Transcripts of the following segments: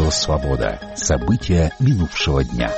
Радио «Свобода». События минувшего дня.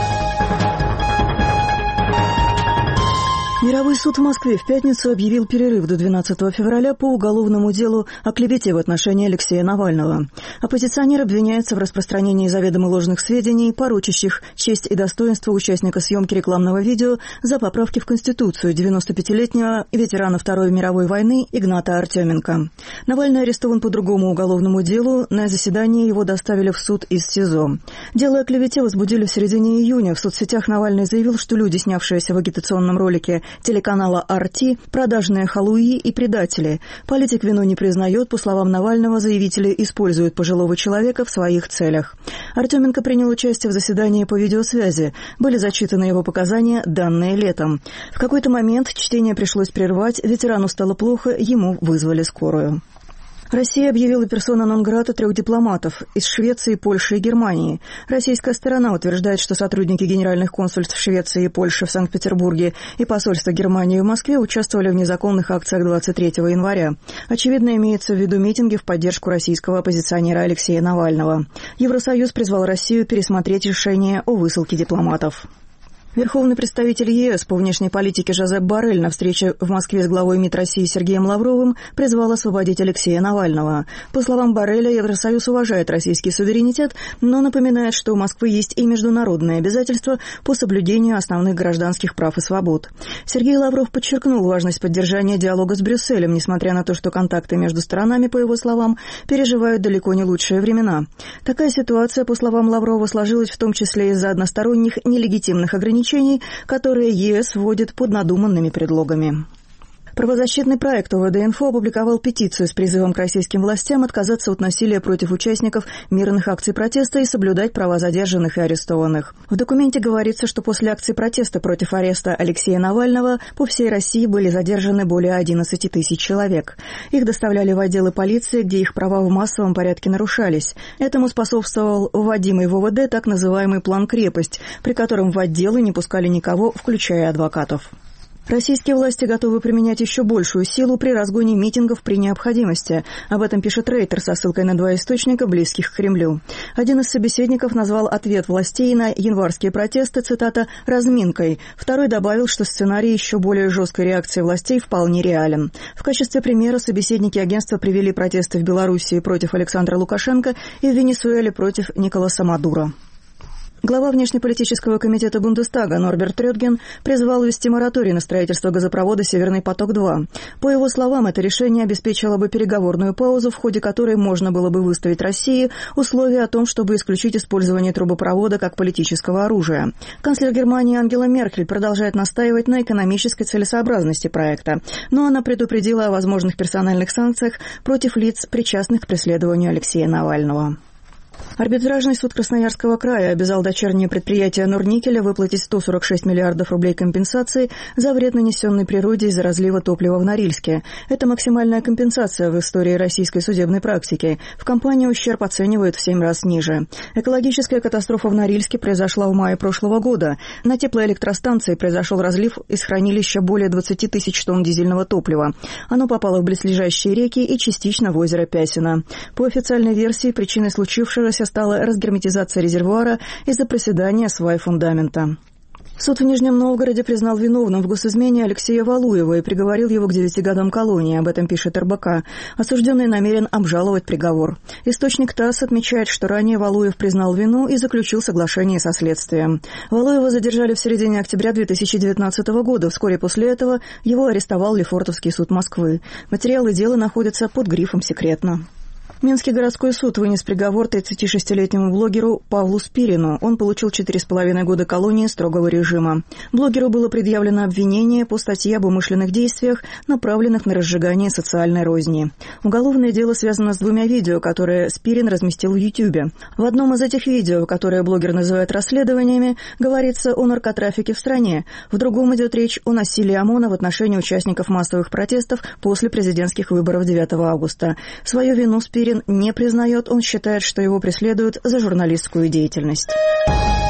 Мировой суд в Москве в пятницу объявил перерыв до 12 февраля по уголовному делу о клевете в отношении Алексея Навального. Оппозиционер обвиняется в распространении заведомо ложных сведений, порочащих честь и достоинство участника съемки рекламного видео за поправки в Конституцию 95-летнего ветерана Второй мировой войны Игната Артеменко. Навальный арестован по другому уголовному делу. На заседание его доставили в суд из СИЗО. Дело о клевете возбудили в середине июня. В соцсетях Навальный заявил, что люди, снявшиеся в агитационном ролике телеканала «Арти», продажные халуи и предатели. Политик вину не признает. По словам Навального, заявители используют пожилого человека в своих целях. Артеменко принял участие в заседании по видеосвязи. Были зачитаны его показания, данные летом. В какой-то момент чтение пришлось прервать, ветерану стало плохо, ему вызвали скорую. Россия объявила персона нон-грата 3 дипломатов из Швеции, Польши и Германии. Российская сторона утверждает, что сотрудники генеральных консульств Швеции и Польши в Санкт-Петербурге и посольства Германии в Москве участвовали в незаконных акциях 23 января. Очевидно, имеется в виду митинги в поддержку российского оппозиционера Алексея Навального. Евросоюз призвал Россию пересмотреть решение о высылке дипломатов. Верховный представитель ЕС по внешней политике Жозеп Боррель на встрече в Москве с главой МИД России Сергеем Лавровым призвал освободить Алексея Навального. По словам Борреля, Евросоюз уважает российский суверенитет, но напоминает, что у Москвы есть и международные обязательства по соблюдению основных гражданских прав и свобод. Сергей Лавров подчеркнул важность поддержания диалога с Брюсселем, несмотря на то, что контакты между сторонами, по его словам, переживают далеко не лучшие времена. Такая ситуация, по словам Лаврова, сложилась в том числе из-за односторонних нелегитимных ограничений, которые ЕС вводит под надуманными предлогами. Правозащитный проект ОВД-Инфо опубликовал петицию с призывом к российским властям отказаться от насилия против участников мирных акций протеста и соблюдать права задержанных и арестованных. В документе говорится, что после акций протеста против ареста Алексея Навального по всей России были задержаны более 11 тысяч человек. Их доставляли в отделы полиции, где их права в массовом порядке нарушались. Этому способствовал вводимый в ОВД так называемый план «Крепость», при котором в отделы не пускали никого, включая адвокатов. Российские власти готовы применять еще большую силу при разгоне митингов при необходимости. Об этом пишет Рейтер со ссылкой на 2 источника, близких к Кремлю. Один из собеседников назвал ответ властей на январские протесты, цитата, «разминкой». Второй добавил, что сценарий еще более жесткой реакции властей вполне реален. В качестве примера собеседники агентства привели протесты в Белоруссии против Александра Лукашенко и в Венесуэле против Николаса Мадуро. Глава внешнеполитического комитета Бундестага Норберт Рётген призвал ввести мораторий на строительство газопровода «Северный поток-2». По его словам, это решение обеспечило бы переговорную паузу, в ходе которой можно было бы выставить России условия о том, чтобы исключить использование трубопровода как политического оружия. Канцлер Германии Ангела Меркель продолжает настаивать на экономической целесообразности проекта, но она предупредила о возможных персональных санкциях против лиц, причастных к преследованию Алексея Навального. Арбитражный суд Красноярского края обязал дочернее предприятие Норникеля выплатить 146 миллиардов рублей компенсации за вред, нанесенный природе из-за разлива топлива в Норильске. Это максимальная компенсация в истории российской судебной практики. В компании ущерб оценивают в 7 раз ниже. Экологическая катастрофа в Норильске произошла в мае прошлого года. На теплоэлектростанции произошел разлив из хранилища более 20 тысяч тонн дизельного топлива. Оно попало в близлежащие реки и частично в озеро Пясино. По официальной версии, причиной случившегося стала разгерметизация резервуара из-за проседания свай фундамента. Суд в Нижнем Новгороде признал виновным в госизмене Алексея Валуева и приговорил его к 9 годам колонии, об этом пишет РБК. Осужденный намерен обжаловать приговор. Источник ТАСС отмечает, что ранее Валуев признал вину и заключил соглашение со следствием. Валуева задержали в середине октября 2019 года. Вскоре после этого его арестовал Лефортовский суд Москвы. Материалы дела находятся под грифом «Секретно». Минский городской суд вынес приговор 36-летнему блогеру Павлу Спирину. Он получил 4,5 года колонии строгого режима. Блогеру было предъявлено обвинение по статье об умышленных действиях, направленных на разжигание социальной розни. Уголовное дело связано с 2 видео, которые Спирин разместил в Ютьюбе. В одном из этих видео, которое блогер называет расследованиями, говорится о наркотрафике в стране. В другом идет речь о насилии ОМОНа в отношении участников массовых протестов после президентских выборов 9 августа. Свою вину Спирин не признает, он считает, что его преследуют за журналистскую деятельность.